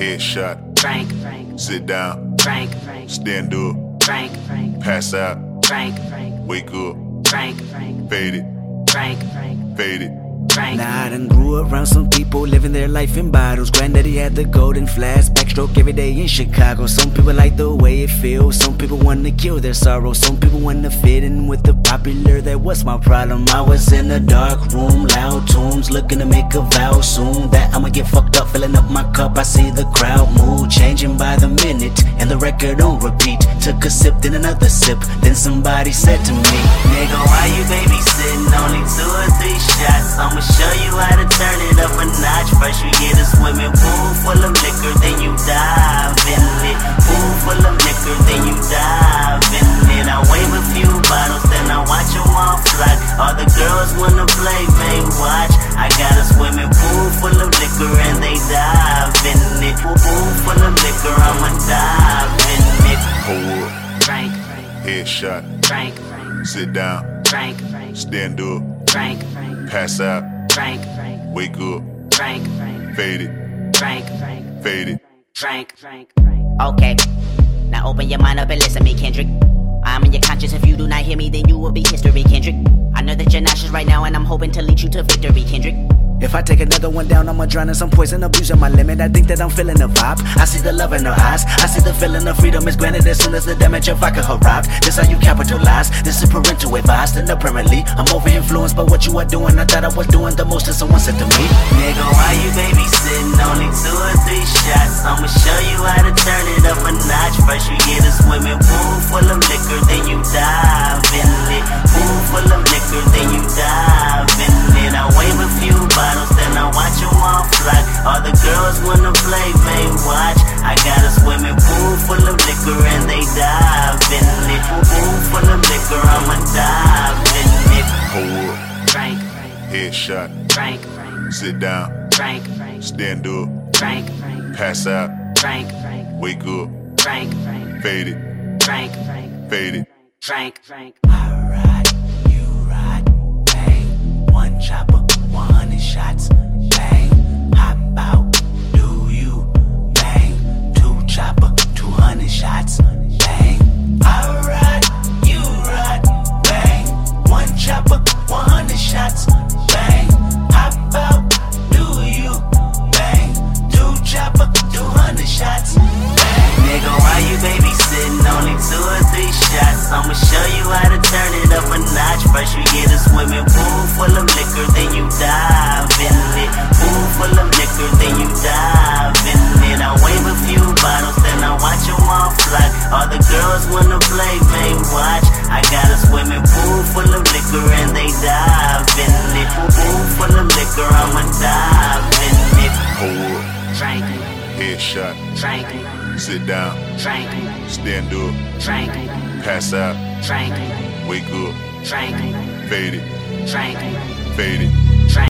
Headshot. Frank. Sit down. Frank. Stand up. Frank. Pass out. Frank. Wake up. Frank. Fade it. Frank. Fade it. Now I done grew around some people living their life in bottles. Granddaddy had the golden flask, backstroke every day in Chicago. Some people like the way it feels, some people wanna kill their sorrow. Some people wanna fit in with the popular, that was my problem. I was in a dark room, loud tunes, looking to make a vow soon that I'ma get fucked up, filling up my cup. I see the crowd mood changing by the minute, and the record on repeat. Took a sip, then another sip, then somebody said to me, nigga, why you babysitting? Only 2 or 3 shots, I'ma show you how to turn it up a notch. First you get a swimming pool full of liquor, then you dive in it. Pool full of liquor, then you dive in it. I wave a few bottles, then I watch them all fly. All the girls wanna play, they watch. I got a swimming pool full of liquor and they dive in it. Pool full of liquor, I'ma dive in it. Hold up. Frank. Headshot. Frank. Sit down. Frank. Stand up. Frank. Pass out. Frank. Wake up. Frank. Fade it. Frank. Fade it. Frank. Okay, now open your mind up and listen to me, Kendrick. I'm in your conscience. If you do not hear me, then you will be history, Kendrick. I know that you're nauseous right now, and I'm hoping to lead you to victory, Kendrick. If I take another one down, I'ma drown in some poison, abusing my limit. I think that I'm feeling the vibe. I see the love in her eyes. I see the feeling of freedom is granted as soon as the damage of vodka arrived. This how you capitalize. This is parental advice. And apparently, I'm over influenced by what you are doing. I thought I was doing the most, and someone said to me, Nigga, why you babysitting? Only 2 or 3 shots, I'ma show you how to turn it up a notch. First you get a swimming pool full of liquor, then you dive in it. Pool full of liquor, then you dive in it. I wave a few bottles, then I watch them all fly. All the girls wanna play, they watch. I got a swimming pool full of liquor and they dive in it. Pool full of liquor, I'ma dive in it. Hold up. Frank. Headshot. Frank. Sit down. Frank. Stand up. Frank. Pass out. Frank. Wake up. Frank. Fade it. Frank. Fade it. Frank. I ride, you ride, bang. 1 chopper, 100 shots, bang. Hop out, do you, bang. 2 chopper, 200 shots, bang. I ride, you ride, bang. 1 chopper, 100 shots, bang. Hop out, do you, bang. 2 chopper, 200 shots, bang. Nigga, why you babysitting? Only 2 or 3 shots, I'ma show you how to turn it up a notch. First you get a swimming pool full of liquor, then you dive in it. Pool full of liquor, then you dive in it. I wave a few bottles, then I watch them all fly. All the girls wanna play, they watch. I got a swimming pool full of liquor and they dive in it. Pool full of liquor, I'ma dive in it. Hold up. Frank. Headshot. Frank. Sit down. Frank. Stand up. Frank. Pass out. Frank. Wake up. Frank. Fade it. Frank. Fade it.